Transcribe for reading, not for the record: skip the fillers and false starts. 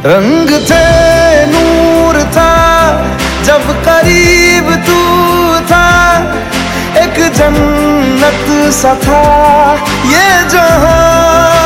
रंग थे, नूर था, जब करीब तू था, एक जन्नत सा था ये जहां।